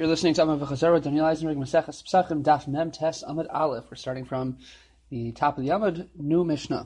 You're listening to Amud V'Chazor with Daniel Eisenberg, Maseches Pesachim, Daf Mem Tes Amud Aleph. We're starting from the top of the Amud, new Mishnah.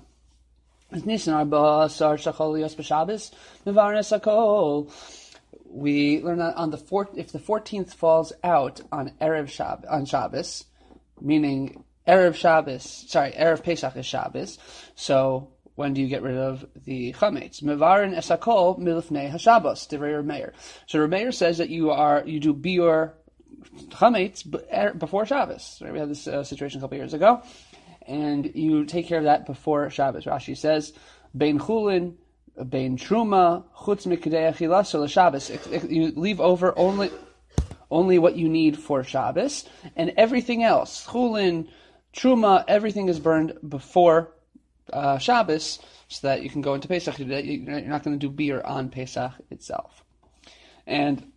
We learn that on if the 14th falls out on Shabbos, meaning Erev Pesach is Shabbos, so when do you get rid of the chametz? Mevarin esakol milifnei hashabbos. Divrei Reb Meir. So Reb Meir says that you do biur chametz before Shabbos. Right? We had this situation a couple years ago, and you take care of that before Shabbos. Rashi says bein chulin, bein truma, chutz mikdei achilas l'Shabbos. You leave over only what you need for Shabbos, and everything else, chulin, truma, everything is burned before Shabbos, so that you can go into Pesach. You're not going to do beer on Pesach itself. And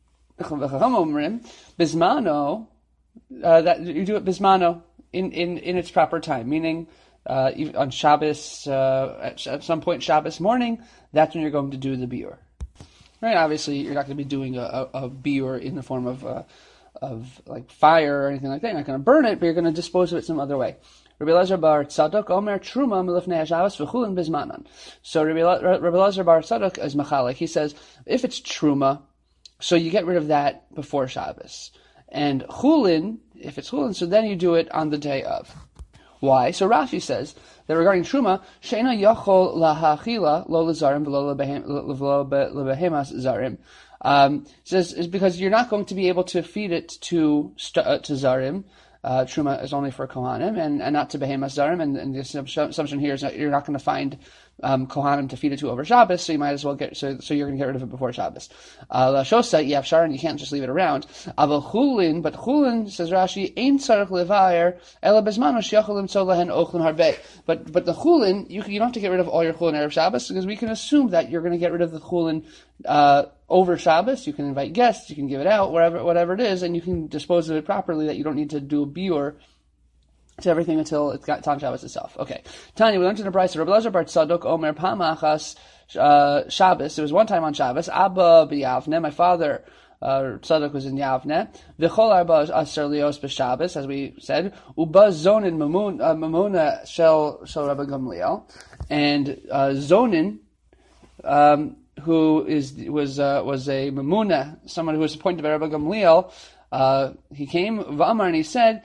bismano, that you do it bismano in its proper time, meaning on Shabbos, at some point Shabbos morning, that's when you're going to do the beer. Right? Obviously, you're not going to be doing a beer in the form of like fire or anything like that. You're not going to burn it, but you're going to dispose of it some other way. Rabbi Elazar bar Tzadok omer truma milifnei hashabbos v'chulin bizmanan. So Rabbi Elazar bar Tzadok is machalik. He says if it's truma, so you get rid of that before Shabbos, and chulin, if it's chulin, so then you do it on the day of. Why? So Rashi says that regarding truma, sheina yachol lahachila lo lezarim v'lo lebehemas zarim. Says is because you're not going to be able to feed it to zarim. Truma is only for Kohanim and not to Behemas Zarim, and the assumption here is that you're not going to find Kohanim to feed it to over Shabbos, so you might as well so you're going to get rid of it before Shabbos. Lashosa Yavshar, and you can't just leave it around. Aval Chulin, but Chulin, says Rashi, Ein Tzarech Levayer Ela Bezmano Shiachol Limtzo Lahen Ochlim Harbeh. But the Chulin, you don't have to get rid of all your Chulin Erev Shabbos, because we can assume that you're going to get rid of the Chulin over Shabbos. You can invite guests, you can give it out, whatever it is, and you can dispose of it properly, that you don't need to do a biur to everything until it's got on Shabbos itself. Okay. Tanya, we learned in the Brisa, Rabbi Elazar bar Tzadok omer pamachas Shabbos. It was one time on Shabbos. Abba b'Yavne, my father Tzadok was in Yavne. V'chol arba aser lios b'Shabbos, as we said. Uba zonin mamuna shel Rabbi Gamliel, and Zonin, who was a mamuna, someone who was appointed by Rabbi Gamliel. He came V'amar, and he said,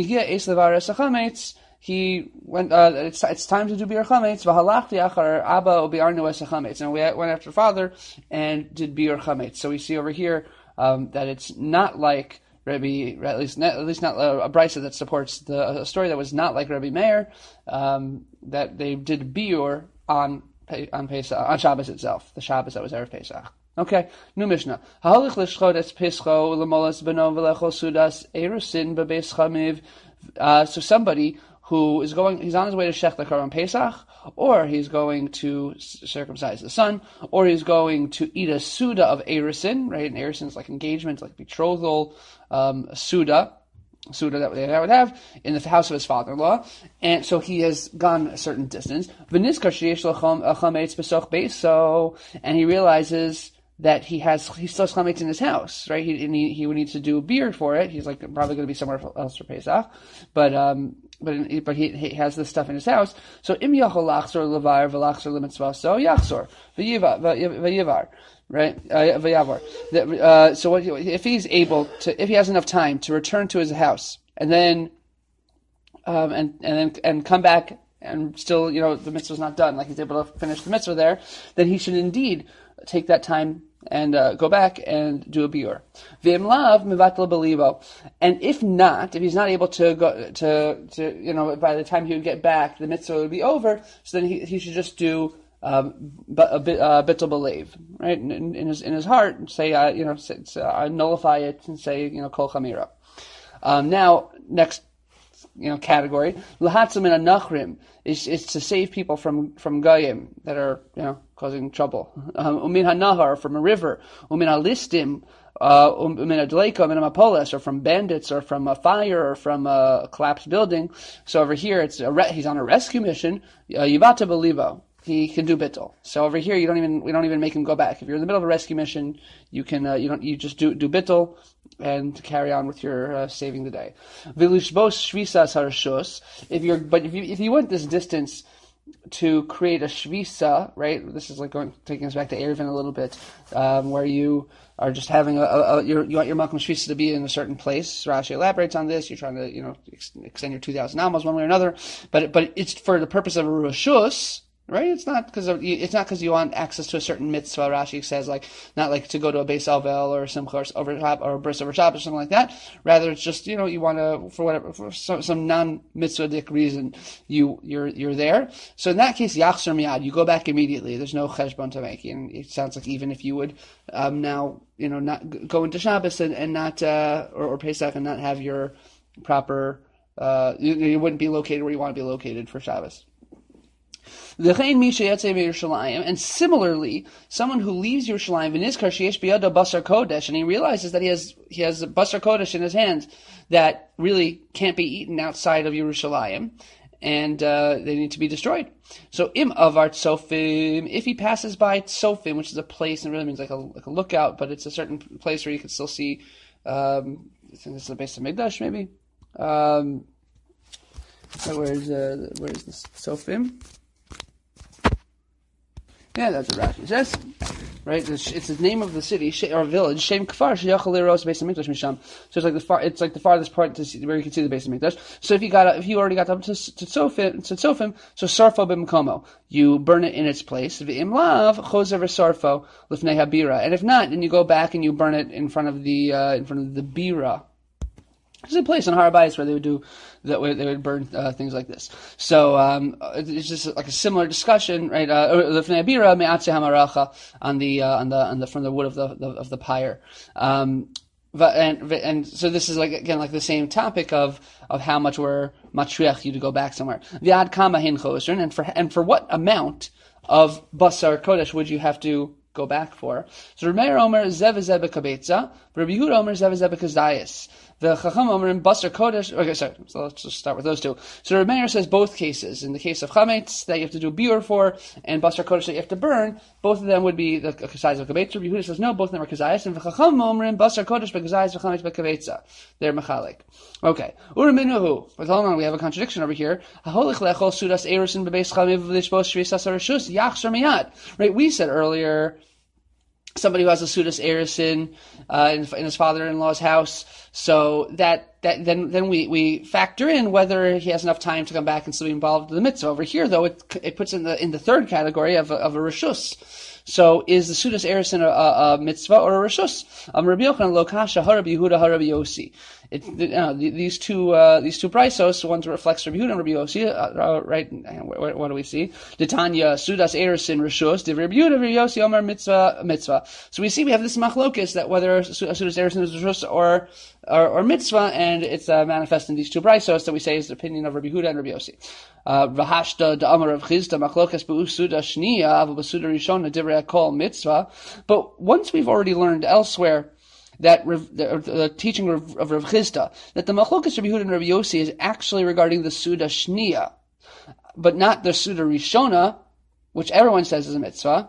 he went. It's time to do biur chametz. V'halachti achar Abba ubiarnu es chametz, and we went after father and did biur chametz. So we see over here that it's not like Rabbi, at least not a brisa that supports a story that was not like Rabbi Meir, that they did biur on Pesach, on Shabbos itself, the Shabbos that was Erev Pesach. Okay, new Mishnah. Hahalich l'shchod es pischo l'molas beno v'lechol sudas erusin bebeis chamiv. So somebody who is he's on his way to shech the korban Pesach, or he's going to circumcise the son, or he's going to eat a suda of erusin, right? And erusin is like engagement, like betrothal, suda that they would have in the house of his father-in-law, and so he has gone a certain distance. And he realizes that he still has chametz in his house, right? He would need to do a beer for it. He's probably going to be somewhere else for Pesach, but he has this stuff in his house. So im yachol lachzor levar v'lachzor lemitzvah, so yachzor v'yivar. Right, so if he's able to, if he has enough time to return to his house and then and come back and still, the mitzvah's not done, like he's able to finish the mitzvah there, then he should indeed take that time and go back and do a biur. V'im lav mevatel belivo, and if he's not able to go to by the time he would get back, the mitzvah would be over. So then he should just do bittul believe, right? In his heart, say nullify it and say kol chamira. Now next category, lahatzim and nachrim is to save people from goyim that are causing trouble. Umin hanahar, from a river. Umin alistim, umin adleika, umin amapoles, or from bandits, or from a fire, or from a collapsed building. So over here, he's on a rescue mission. Yivata belivo. He can do bittul. So over here, we don't even make him go back. If you're in the middle of a rescue mission, you can you just do bittul, and carry on with your saving the day. V'lishbos shvisas harashus. If you went this distance to create a shvisa, right? This is like taking us back to Eruvin a little bit, where you are just having you want your makom shvisa to be in a certain place. Rashi elaborates on this. You're trying to extend your 2,000 amos one way or another, but it's for the purpose of a rishus. Right? It's not because you want access to a certain mitzvah. Rashi says not like to go to a Beis Avel or Simcha or a bris over Shabbos or something like that. Rather, it's just you want to for some non-mitzvah-dic reason you're there. So in that case, yachzer miyad, you go back immediately. There's no cheshbon to make. And it sounds like even if you would now not go into Shabbos and not or Pesach and not have your proper you wouldn't be located where you want to be located for Shabbos. And similarly, someone who leaves Yerushalayim and he realizes that he has basar kodesh in his hands that really can't be eaten outside of Yerushalayim, and they need to be destroyed. So im avar tzofim, if he passes by tzofim, which is a place, and it really means like a lookout, but it's a certain place where you can still see. I think this is the base of Mikdash, maybe. Where's this tzofim? Yeah, that's what Rashi says, right? It's the name of the city or village, Shem Kfar Sheyachal Leiros Beis Hamikdash Misham. So it's like the farthest part to see, where you can see the Beis Hamikdash. So if you already got up to Tzofim, so Sarfo b'Mkomo, you burn it in its place. V'im lav Choser v'Sarfo Lifnei Habira, and if not, then you go back and you burn it in front of the bira. There's a place in Har HaBayis where they would do that, where they would burn things like this. So it's just like a similar discussion, right? Lifnei Abira me'atzeh hamaracha on the from the wood of the pyre. And so this is like the same topic of how much we're matriach you to go back somewhere. V'ad kama hin choser, and for what amount of basar kodesh would you have to go back for? So Rameir Omer zev zev bekabetza, Rabbi Yehuda Omer zev zev bekazayis. The Chacham Omer in Basar Kodesh. Okay, sorry. So let's just start with those two. So Rabbi Meir says both cases. In the case of Chametz that you have to do biur for, and Basar Kodesh that you have to burn, both of them would be the kazayis of kabetza. Rabbi Yehuda says no, both of them are kazayis. And the Chacham Omer in Basar Kodesh bekazayis v'chametz bekabetza. They're mechalik. Okay. Uraminuhu. But hold on, we have a contradiction over here. Haholich lechol sudas erusin bebeis chamiv v'lishbos shvisas harashus yachshar miyad. Right. We said earlier, somebody who has a sudas erusin in his father-in-law's house, so then we factor in whether he has enough time to come back and still be involved in the mitzvah. Over here, though, it puts in the third category of a rishus. So is the sudas erusin a mitzvah or a rishus? Rabbi Yochanan lo kasha harabi Yehuda harabi Yossi. These two brisos, the ones that reflects Rabbi Yehuda and Rabbi Yossi, right? What do we see? Tanya sudas erusin rishus. Rabbi Yehuda Rabbi Yossi Omer mitzvah. So we see we have this machlokes that whether a sudas erusin is rishus or mitzvah, and it's manifest in these two brisos that we say is the opinion of Rabbi Yehuda and Rabbi Yossi. V'hashta da'amar Rav Chizda machlokes b'usuda shniya v'b'suda rishona divrei kol mitzvah. But once we've already learned elsewhere that the teaching of Rav Chizda, that the machlokes Rabbi Yehuda and Rabbi Yossi is actually regarding the suda shniya, but not the suda rishona, which everyone says is a mitzvah.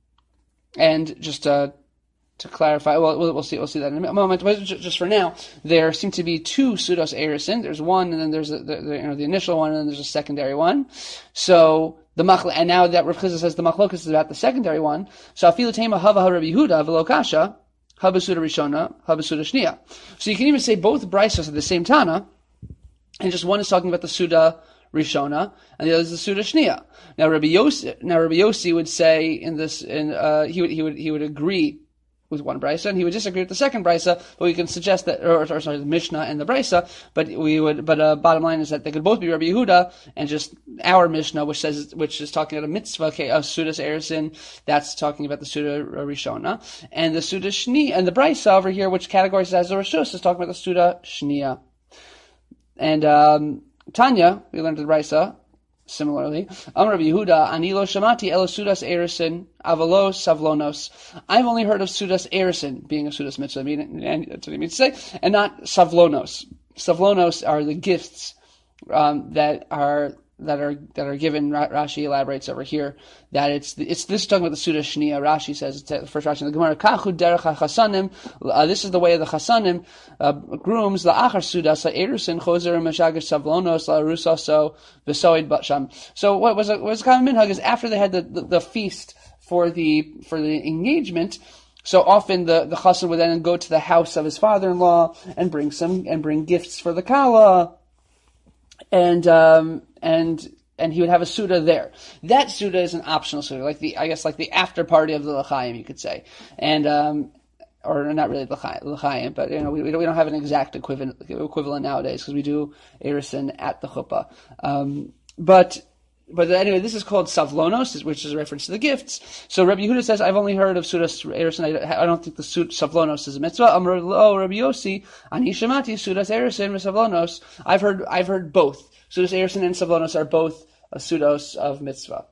And just to clarify, we'll see that in a moment. But just for now, there seem to be two sudas erusin. There's one, and then there's the initial one, and then there's a secondary one. So and now that Rav Chizda says the machlokas is about the secondary one. So afilu tema hava Rabbi Yehuda v'lo kasha haba suda rishona haba suda shniya. So you can even say both brisos are the same Tana, and just one is talking about the suda rishona, and the other is the suda shniya. Now Rabbi Yossi would say in this, he would agree with one brisa, and he would disagree with the second brisa, but we can suggest that, or sorry, the Mishnah and the brisa, but bottom line is that they could both be Rabbi Yehuda, and just our Mishnah, which is talking about a mitzvah, of sudas erusin, that's talking about the suda rishona, and the suda shni, and the brisa over here, which categorizes as a rishus, is talking about the suda shniya. And Tanya, we learned the brisa, similarly, Rabbi Yehuda, Anilo Shamati Elo Sudas Erusin Avalo Savlonos. I've only heard of Sudas Erusin being a Sudas mitzvah, and that's what he means to say, and not Savlonos. Savlonos are the gifts that are given. Rashi elaborates over here that it's this talking about the Suda Shniya. Rashi says, it's the first Rashi in the Gemara, Kachu derech hachasanim, this is the way of the chasanim, grooms, la'achar Suda, sa'erusin, chozer, meshagish, savlonos, la'arusaso, v'soid batsham. So what was a common minhag is after they had the feast for the engagement, so often the chassan would then go to the house of his father-in-law and bring gifts for the kala, and he would have a suda there. That suda is an optional suda, like the after party of the l'chaim, you could say, and or not really l'chaim, but we don't have an exact equivalent nowadays because we do erisin at the chuppah, But anyway, this is called savlonos, which is a reference to the gifts. So Rabbi Yehuda says, I've only heard of Sudas Erisin. I don't think the savlonos is a mitzvah. Amar lo Rabbi Yossi, ani shamati Sudas Erisin savlonos. I've heard both. Sudas Erisin and savlonos are both a sudos of mitzvah.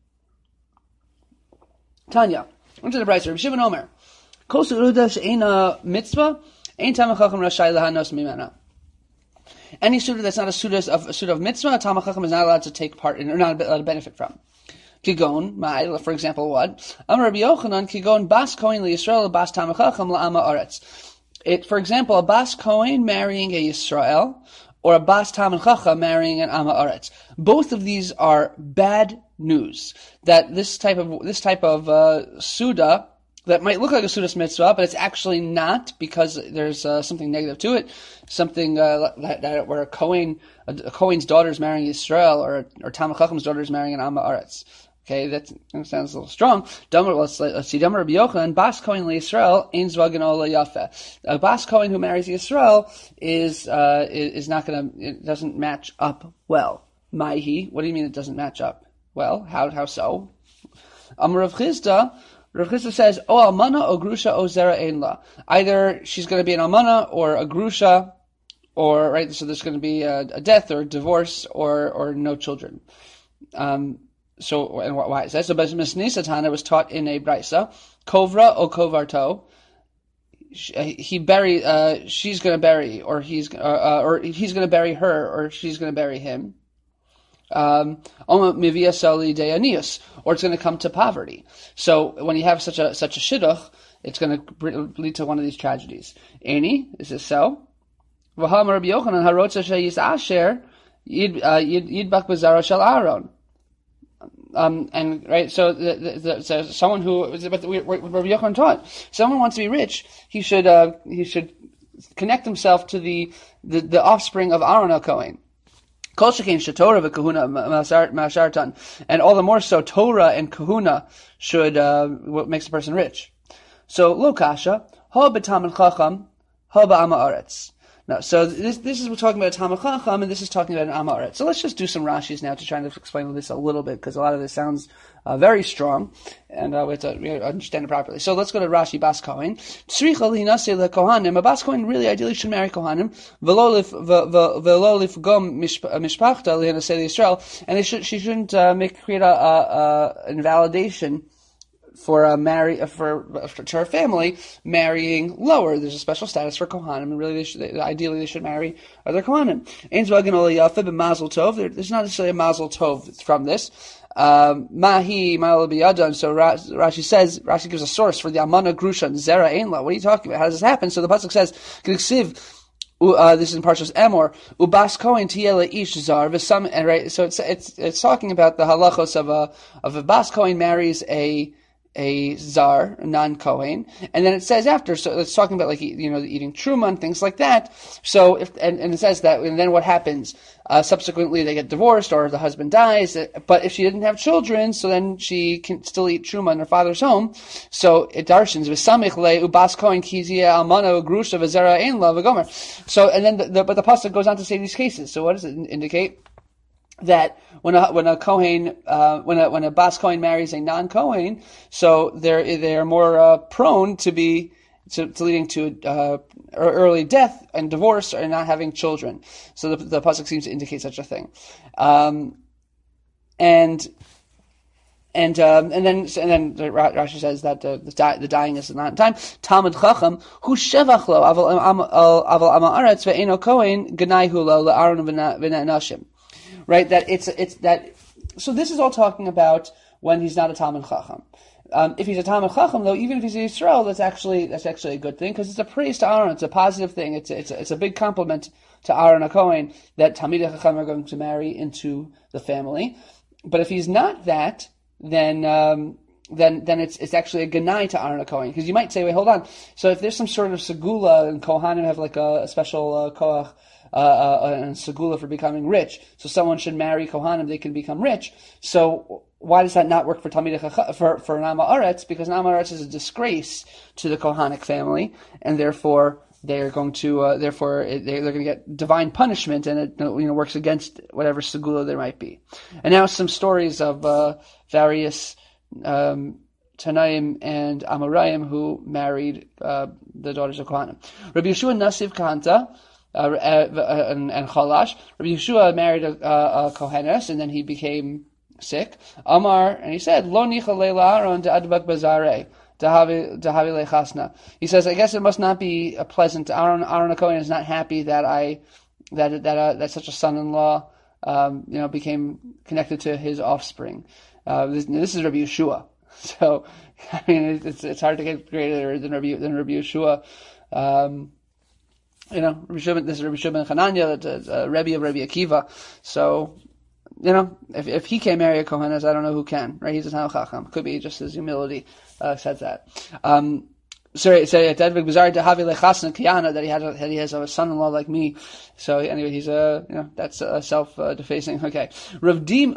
Tanya, into the Brayser. Rabbi Shimon Omer, kol suda she'ena mitzvah, ein tamei chacham rashai lahanos mimena. Any suda that's not a suda of mitzvah, a Talmid Chacham is not allowed to take part in, or not allowed to benefit from. Kigon, for example, what? Amar Rabbi Yochanan, Kigon bas kohen liYisrael, bas Talmid Chacham la'ama aretz. For example, a bas kohen marrying a Yisrael, or a bas Talmid Chacham marrying an ama aretz. Both of these are bad news. That this type of suda, that might look like a sudas mitzvah, but it's actually not, because there's something negative to it. Something that where a Kohen's daughter is marrying Yisrael, or Talmid Chacham's daughter is marrying an Amma Aretz. Okay, that sounds a little strong. Let's see. Damar Rabbi Yochanan, Bas Kohen Yisrael, Ein Zvagin Ola Yafe. A Bas Kohen who marries Yisrael is not going to, it doesn't match up well. Maihi, what do you mean it doesn't match up well? How so? Amar Rav Chisda. Rav Chisda says, "O almana, o grusha, o zera ein la." Either she's going to be an almana or a grusha, or right. So there's going to be a death or a divorce or no children. So and why is that? So Misnisa Tana was taught in a brisa, kovra o kovarto. She's going to bury, or he's going to bury her, or she's going to bury him. Or it's going to come to poverty. So when you have such a shidduch, it's going to lead to one of these tragedies. Any, is this so? And right, so so someone who, but Rabbi Yochanan taught, someone wants to be rich, he should connect himself to the offspring of Aaron HaKohen. And all the more so, Torah and kahuna should what makes a person rich. So lo kasha ha b'tamid chacham ha b'ama aretz. Now, so this is we're talking about a Talmid Chacham, and this is talking about an Ama Aretz. So let's just do some Rashis now to try to explain this a little bit, because a lot of this sounds very strong, and we have to understand it properly. So let's go to Rashi Bas Kohen. Tzricha lihinaseh lekohanim. A Bas Kohen really ideally should marry Kohanim. V'lo lifgom mishpachta lihinaseh Yisrael, and she shouldn't create a invalidation for her family marrying lower. There's a special status for Kohanim, and really ideally they should marry other Kohanim. There's not necessarily a mazel tov from this. Mahi ma'al biyadan. So Rashi gives a source for the Amana Grusha and Zera Einla. What are you talking about? How does this happen? So the pasuk says, this is in Parshas Emor, Ubas Kohen tiyele ish zar v'sam, and right. So it's talking about the halachos of a Bas Kohen marries a zar, a non-Kohen, and then it says after, so it's talking about eating truma and things like that. So and it says that, and then what happens? Subsequently, they get divorced or the husband dies. But if she didn't have children, so then she can still eat truma in her father's home. So it darshans v'samich le ubas Kohen kizia almana grusha v'zera ein la v'gomer. So and then but the pasuk goes on to say these cases. So what does it indicate? That when a Kohen, when a Bas Kohen marries a non-Kohen, so they're more prone to leading to early death and divorce or not having children. So the pasuk seems to indicate such a thing, and then Rashi says that the dying is not in time. Talmid Chacham hu shevach lo aval ama aretz ve'eno Kohen gnai hu lo le'aron v'nashim. right? That it's that. So this is all talking about when he's not a Talmid Chacham. If he's a Talmid Chacham, though, even if he's a Yisrael, that's actually a good thing because it's a praise to Aaron. It's a positive thing. It's a big compliment to Aaron HaKohen that Talmidei Chacham are going to marry into the family. But if he's not that, then it's actually a Ganai to Aaron HaKohen. Because you might say, wait, hold on. So if there's some sort of Segula, and Kohanim have like a special Koach, and Segula for becoming rich, so someone should marry Kohanim, they can become rich. So why does that not work for Talmidei Chacham, for an Am Haaretz? Because an Am Haaretz is a disgrace to the Kohanic family, and therefore they're going to they're going to get divine punishment, and it works against whatever segula there might be. And now some stories of various Tanaim and Amoraim who married the daughters of Kohanim. Rabbi Yeshua Nasiv Kahanta and Chalash. Rabbi Yeshua married a Kohenes, and then he became sick. Amar, and he said, Lo nicha leila Aaron de adbak bazarei. He says, I guess it must not be a pleasant. Aaron HaKohen is not happy that such a son-in-law, became connected to his offspring. This is Rabbi Yeshua, so I mean it's hard to get greater than Rabbi Yeshua. This is Rabbi Shua ben Chananya, the Rebbe of Rabbi Akiva. So, if he can't marry a Kohenes, I don't know who can, right? He's a Talmid Chacham. Could be just his humility says that. That he has a son-in-law like me. So anyway, he's that's self-defacing. Okay. Rav Idi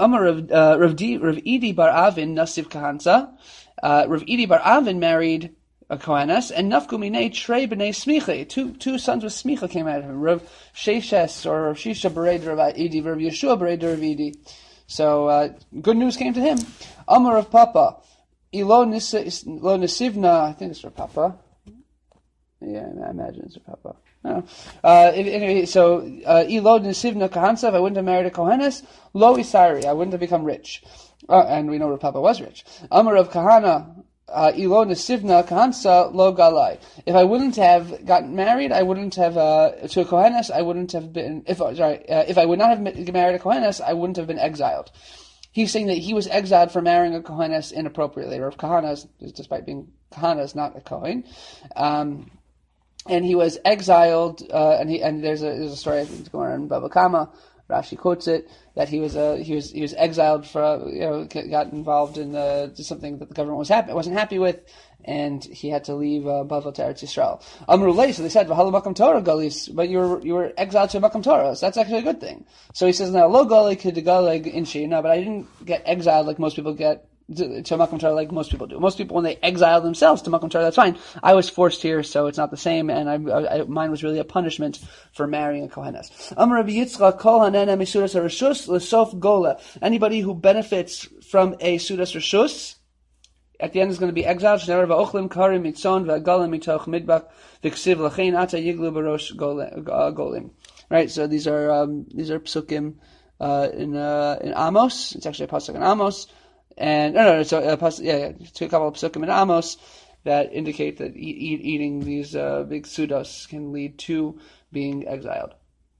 Bar Avin Nasiv Kahansa. Rav Idi Bar Avin married a Kohenes, and Nafku Minei Trei B'nei Smicha. Two sons with Smicha came out of him. Rav Sheshes or Rav Shisha Bered Rav Idi, Rav Yeshua Bered Rav Idi. So good news came to him. Amar of Papa. Ilo Nisivna, I think it's Rav Papa. Yeah, I imagine it's Rav Papa. No. Anyway, so Ilo Nisivna Kahansa, if I wouldn't have married a Kohenes, Lo Isari, I wouldn't have become rich. And we know Rav Papa was rich. Amar of Kahana, Ilo Nisivna Kahansa Lo Galai. If I wouldn't have gotten married, I wouldn't have to a Kohenes. I wouldn't have been. If I would not have married a Kohenes, I wouldn't have been exiled. He's saying that he was exiled for marrying a Kohenes inappropriately, or Kahanas, despite being Kahanas, not a Kohen. And he was exiled. And there's a story I think it's going on in Baba Kama. Rashi quotes it that he was exiled for got involved in something that the government wasn't happy with, and he had to leave Bavel to Eretz Yisrael. Amrulay, so they said V'hala Makam Torah Galis, but you were exiled to Makam Torah, so that's actually a good thing. So he says now Lo Gali K'Degaleg Inshi, no, but I didn't get exiled like most people get to Makam Torah like most people do. Most people, when they exile themselves to Makam Torah, that's fine. I was forced here, so it's not the same, and mine was really a punishment for marrying a Kohenes. Amar Rabbi Yitzchak Kol Hanena Misudas Rishus L'Sof Gola. Anybody who benefits from a Sudas Rishus, at the end is going to be exiled. Shnever va'ochlim karim mitzon va'galim mitoch midbak v'ksiv lachein ata yiglu barosh golim. Right. So these are psukim in Amos. It's actually a pasuk in Amos, and a couple of psukim in Amos that indicate that eating these big sudos can lead to being exiled.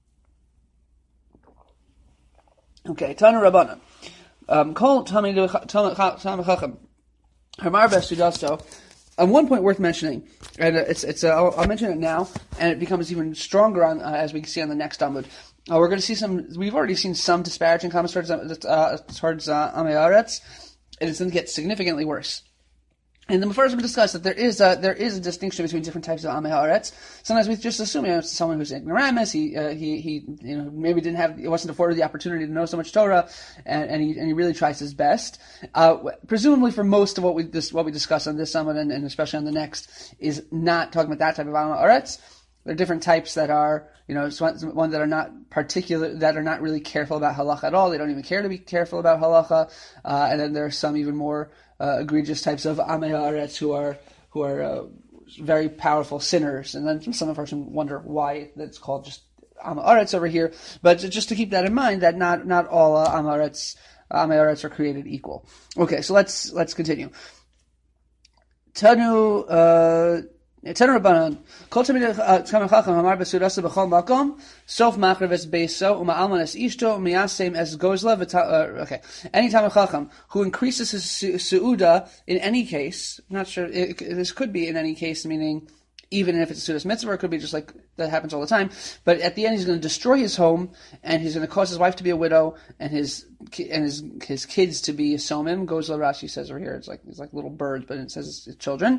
Okay. Tanu Rabbanan. Kol Talmid Chacham. Hamar Besudasto. One point worth mentioning, and I'll mention it now, and it becomes even stronger as we see on the next Talmud. We're going to see we've already seen some disparaging comments towards Am Haaretz, and it's going to get significantly worse. And then first we discussed that there is a distinction between different types of Am Haaretz. Sometimes we just assume it's someone who's ignoramus. He maybe he wasn't afforded the opportunity to know so much Torah, and he really tries his best. Presumably for most of what we discuss on this summit and especially on the next is not talking about that type of Am Haaretz. There are different types that are ones that are not that are not really careful about halacha at all. They don't even care to be careful about halacha, and then there are some even more egregious types of Am Haaretz who are very powerful sinners, and then some of us wonder why that's called just Am Haaretz over here. But just to keep that in mind, that not all Am Haaretz are created equal. Okay, so let's continue. Tanu Tenu Rabbanan, Kol Tamid Chacham Hamar B'Sudasa B'Chol Makom, Sof Machrav Es Beiso, Uma'alman Es Ishto, Umiyasem Es Gozla. Okay, any Talmid Chacham who increases his Su'uda in any case, I'm not sure, this could be in any case, meaning even if it's a Sudas Mitzvah, it could be just like that happens all the time. But at the end, he's going to destroy his home, and he's going to cause his wife to be a widow, and his kids to be Somim. Gozla Rashi says over here, it's like little birds, but it says it's children.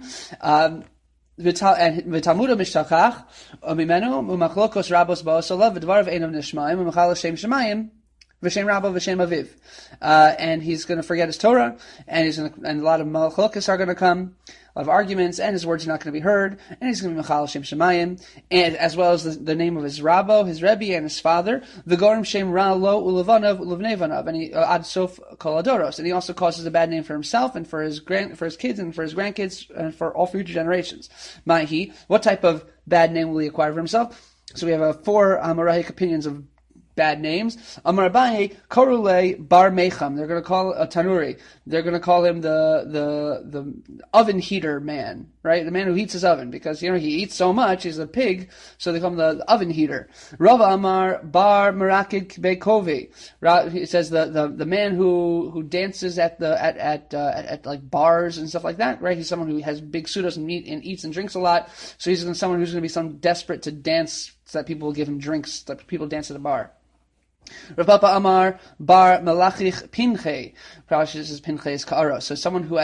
V'talmuda mishtachach mimenu u'machlokos rabos ba'osolav v'dvarav einam nishmayim u'machal Shem Shemayim v'shem Rabba v'shem Aviv, and he's going to forget his Torah, and a lot of machlokas are going to come, a lot of arguments, and his words are not going to be heard, and he's going to be machal Shem Shemayim, and as well as the name of his Rabbo, his Rebbe, and his father, v'gorim Shem Ra lo u'levanav u'levnevanav, and he ad sof kol adoros, and he also causes a bad name for himself and for his kids and for his grandkids and for all future generations. Mahi, what type of bad name will he acquire for himself? So we have 4 Amorahic opinions of bad names. Amar Abaye Korule Bar Mecham. They're going to call a Tanuri. They're going to call him the oven heater man, right? The man who heats his oven, because he eats so much. He's a pig, so they call him the oven heater. Rava Amar Bar Merakid Bekovi. He says the man who dances at like bars and stuff like that, right? He's someone who has big sudas and eats and drinks a lot. So he's someone who's going to be some desperate to dance, so that people will give him drinks, that people dance at the bar. Rav Papa Amar Bar Melachich Pinche. Probably this is Pinche's Ka'ara. So someone who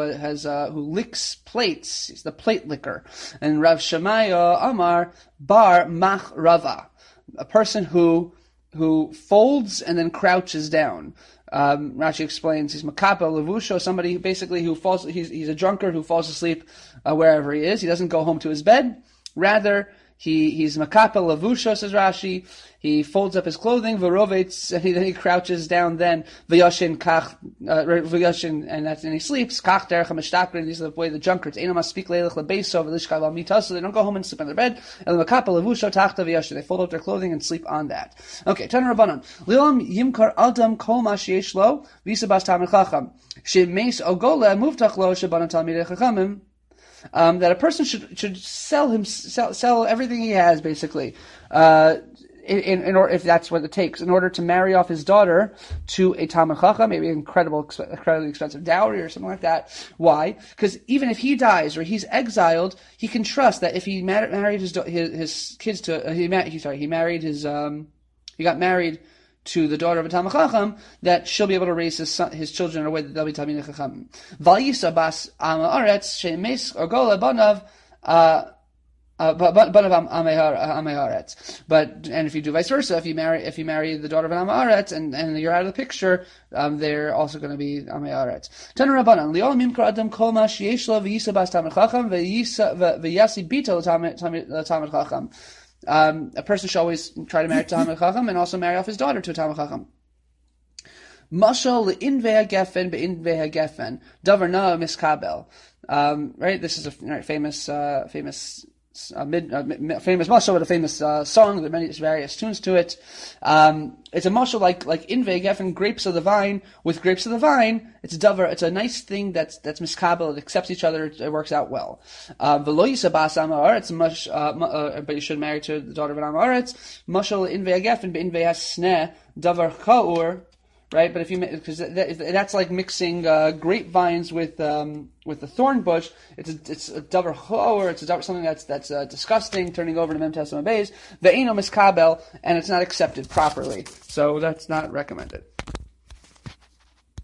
licks plates. He's the plate licker. And Rav Shemaya Amar Bar Mach Rava. A person who folds and then crouches down. Rashi explains he's Makapa Levusho, somebody who falls. He's a drunkard who falls asleep wherever he is. He doesn't go home to his bed. Rather, he's Makapa Lavusho, says Rashi. He folds up his clothing, v'rovets, and then he crouches down. Then v'yoshin kach, v'yoshin, and he sleeps. Kach derech ha'mishtakrin. These are the way the drunkards. Eino maspik leilach lebeso v'lishkav al mita. So they don't go home and sleep on their bed. El Makapa Lavusho tachta v'yoshin. They fold up their clothing and sleep on that. Okay, Tanu Rabbanan. Lilam yimkar adam kol ma sheyesh lo v'yisabas tamid chacham shemeis ogola muvtach lo shebanan talmidei chachamim. That a person should sell everything he has, basically, in order, if that's what it takes, in order to marry off his daughter to a Talmid Chacham, maybe an incredibly expensive dowry or something like that. Why? Because even if he dies or he's exiled, he can trust that if he married his kids to he got married to the daughter of a Talmid Chacham, that she'll be able to raise his children in a way that they'll be Talmidei Chacham. Vayisa bas Amaretz shemes orgola banav banav Amaretz. But if you do vice versa, if you marry the daughter of an Amaretz and you're out of the picture, they're also going to be Amaretz. Tanu Rabbanan liol mimkar adam kol ma sheyesh lo vayisa bas Talmid Chacham v'yasi bito Talmid Chacham. A person should always try to marry Talmid Chacham and also marry off his daughter to a Talmid Chacham. Mashal le'invei ha'gefen be'invei ha'gefen davar na miskabel. Right, this is a famous mashal with a famous song with many various tunes to it. It's a mashal like invei gefen, grapes of the vine. With grapes of the vine, it's davar. It's a nice thing that's miskabel. It accepts each other. It works out well. V'lo yisabas amaretz, but you should marry to the daughter of an amaretz. Mashal invei gefen be'invei hasneh davar kaur. Right, but because that's like mixing grapevines with the thorn bush. It's a davar choor. It's something that's disgusting, turning over to Mem Tesam Beis. Ve'ino miskabel, and it's not accepted properly. So that's not recommended.